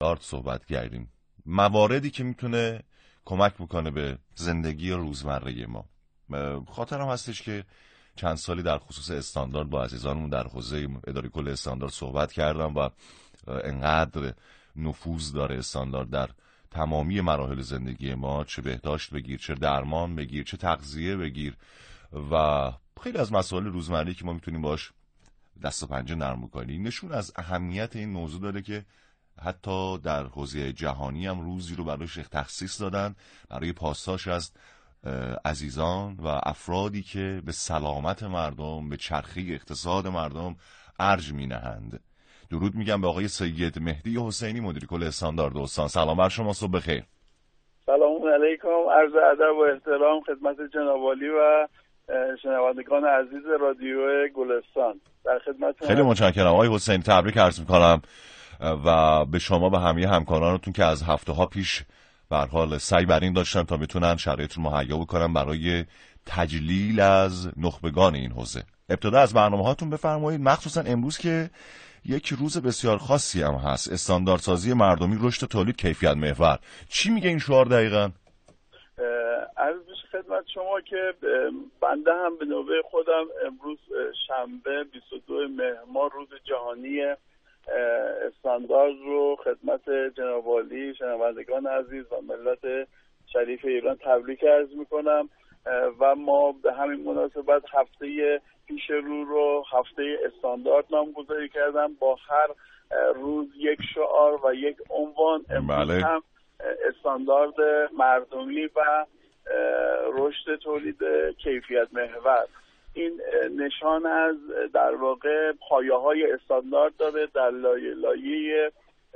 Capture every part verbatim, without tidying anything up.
استاندارد صحبت کردیم، مواردی که میتونه کمک بکنه به زندگی روزمره ما. خاطرم هستش که چند سالی در خصوص استاندارد با عزیزانمون در حوزه اداره کل استاندارد صحبت کردم و انقدر نفوذ داره استاندارد در تمامی مراحل زندگی ما، چه بهداشت بگیر، چه درمان بگیر، چه تغذیه بگیر و خیلی از مسائل روزمره‌ای که ما میتونیم باش دست و پنجه نرم کنیم. نشون از اهمیت این موضوع داره که حتی در حوزه جهانی هم روزی رو براش تخصیص دادن برای پاسداشت از عزیزان و افرادی که به سلامت مردم، به چرخه اقتصاد مردم ارج می‌نهند. درود میگم به آقای سید مهدی حسینی، مدیر کل استاندارد استان. سلام بر شما، صبح بخیر. سلام علیکم، عرض ادب و احترام خدمت جناب عالی و شنوندگان عزیز رادیو گلستان. در خدمتتون. خیلی متشکرم آقای حسینی، تبریک عرض می‌کنم و به شما و همه همکارانتون که از هفته‌ها پیش به هر حال سعی بر این داشتن تا بتونن شرایط رو مهیا بکنن برای تجلیل از نخبگان این حوزه. ابتدا از برنامه‌هاتون بفرمایید، مخصوصا امروز که یک روز بسیار خاصی هم هست، استانداردسازی مردمی، رشد تولید، کیفیت محور. چی میگه این شعار دقیقاً؟ عرض بشه خدمت شما که بنده هم به نوبه خودم امروز شنبه بیست و دو مهر ماه روز جهانی استاندارد رو خدمت جناب عالی، شنوندگان عزیز و ملت شریف ایران تبریک عرض میکنم و ما به همین مناسبت هفته پیش رو رو هفته استاندارد نامگذاری کردم با هر روز یک شعار و یک عنوان. امروز بله. هم استاندارد مردمی و رشد تولید کیفیت محور. این نشان از در واقع پایه‌های استاندارد داره در لایه لایه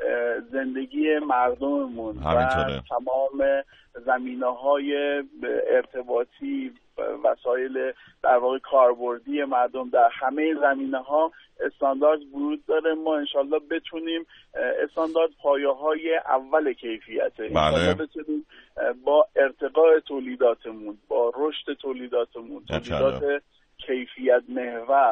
زندگی مردممون و تمام زمینه‌های ارتباطی، وسایل در واقع کاربردی مردم، در همه زمینه‌ها استاندارد ورود داره. ما انشالله بتونیم استاندارد پایه‌های اول کیفیته، انشالله بتونیم با ارتقاء تولیداتمون، با رشد تولیداتمون، تولیدات کیفیت محور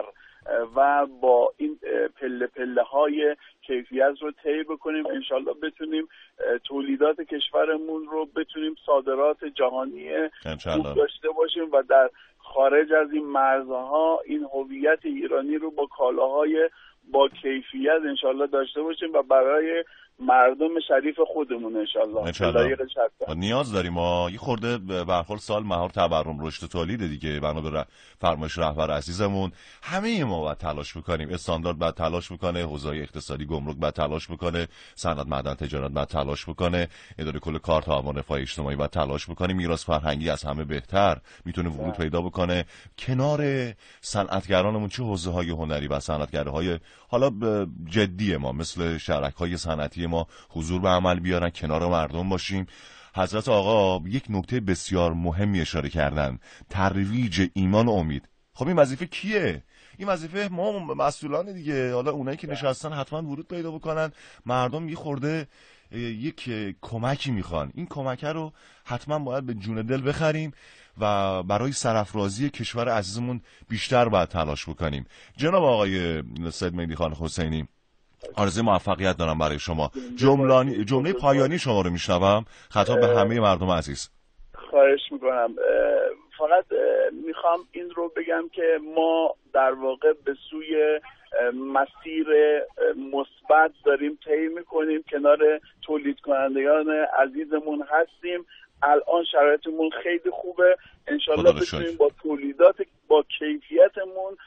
و با این پله پله های کیفیت رو طی بکنیم، انشالله بتونیم تولیدات کشورمون رو بتونیم صادرات جهانی خوب داشته باشیم و در خارج از این مرزها این هویت ایرانی رو با کالاهای با کیفیت انشالله داشته باشیم و برای مردم شریف خودمون انشالله. نیاز داریم ما یه خورده به هر حال سال مهار تورم رشد تولید دیگه، بنا به فرمایش رهبر عزیزمون همه ما باید تلاش بکنیم. استاندارد باید تلاش بکنه، حوزه اقتصادی گمرک باید تلاش بکنه، صنعت معدن تجارت باید تلاش بکنه، اداره کل کار تعاون رفاه اجتماعی باید تلاش بکنه. میراث فرهنگی از همه بهتر میتونه ورود پیدا بکنه. کنار صنعتگرانمون چه حوزه‌های هنری و صنعتگرهای حالا جدی ما مثل شرکای صنعتی ما حضور به عمل بیارن، کنار مردم باشیم. حضرت آقا یک نکته بسیار مهمی اشاره کردن، ترویج ایمان و امید. خب این وظیفه کیه؟ این وظیفه ما مسئولان دیگه. حالا اونایی که نشستن حتما ورود پیدا بکنن. مردم یه خورده یک کمکی میخوان، این کمک رو حتما باید به جون دل بخریم و برای سرافرازی کشور عزیزمون بیشتر باید تلاش بکنیم. جناب آقای سید مهدی خان حسینی، آرزوی موفقیت دارم برای شما. جمله جمله پایانی شما رو میشنوم، خطاب به همه مردم عزیز. خواهش میکنم. فقط میخوام این رو بگم که ما در واقع به سوی مسیر مثبت داریم طی میکنیم، کنار تولید کنندگان عزیزمون هستیم. الان شرایطمون خیلی خوبه، انشالله بتونیم با تولیدات با کیفیتمون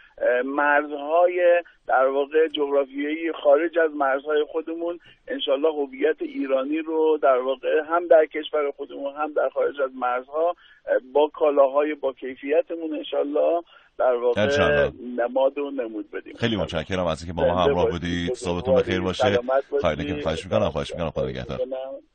مرزهای در واقع جغرافیایی خارج از مرزهای خودمون انشالله هویت ایرانی رو در واقع هم در کشور خودمون هم در خارج از مرزها با کالاهای با کیفیتمون انشالله در واقع نماد و نمود بدیم. خیلی متشکرم از اینکه با ما همراه بودید. صبحتون بخیر باشه. خیلی خواهش می‌کنم. خواهش می‌کنم خدا نگهدار.